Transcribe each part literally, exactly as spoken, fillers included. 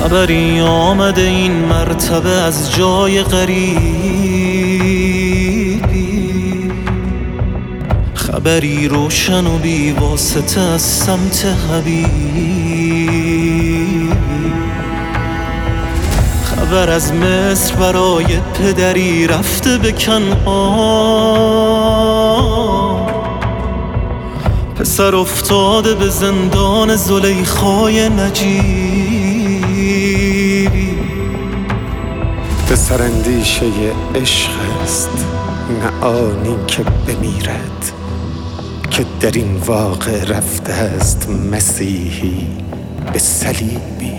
خبری آمده این مرتبه از جای غریبی، خبری روشن و بی واسطه از سمت حبیبی، خبر از مصر برای پدری رفته به کنعان، پسر افتاده به زندان زلیخای نجیبی. پسر اندیشه عشق است نه آنی که بمیرد، که در این واقع رفته است مسیحی به صلیبی.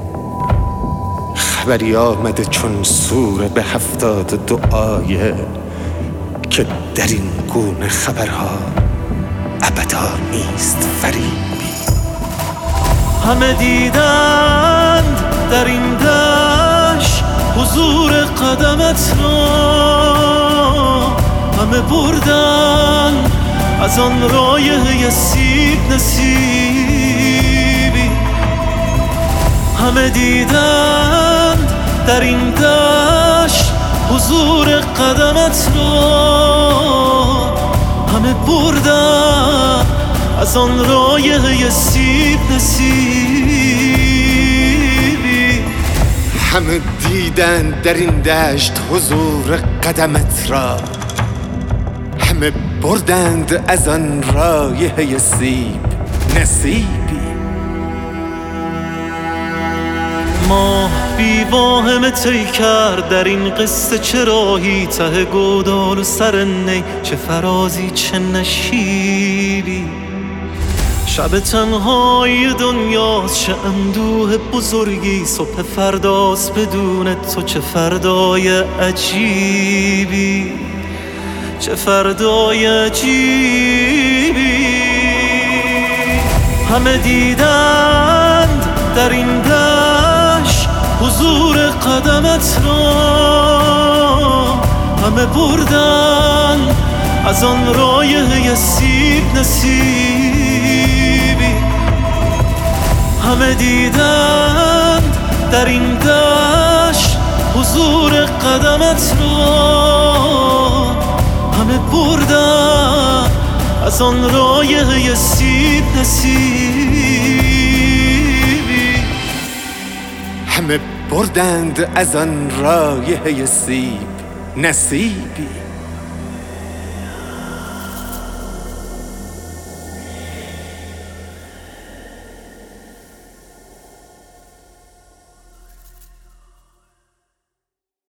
خبری آمده چون سوره به هفتاد دو آیه، که در این گونه خبرها ابدا نیست فریبی. همه دیدند در این دشت حضور قدمت را، همه بردن از آن رایحه سیب نصیبی. همه دیدند در این دشت حضور قدمت را، همه بردن از آن رایحه سیب نصیبی. همه دیدند در این دشت حضور قدمت را، همه بردند از آن رایحه سیب نصیبی. ماه بی واهمه طی کرد در این قصه، چه راهی ته گودال و سر نی، چه فرازی چه نشیبی. شب تنهایی دنیاست، چه اندوه بزرگی، صبح فرداست بدون تو، چه فردای عجیبی، چه فردای عجیبی. همه دیدند در این دشت حضور قدمت را، همه بردن از آن رایحه سیب نصیبی. همه دیدند در این دشت حضور قدمت را، همه بردن از آن رایحه سیب نصیبی. همه بردند از آن رایحه سیب نصیبی.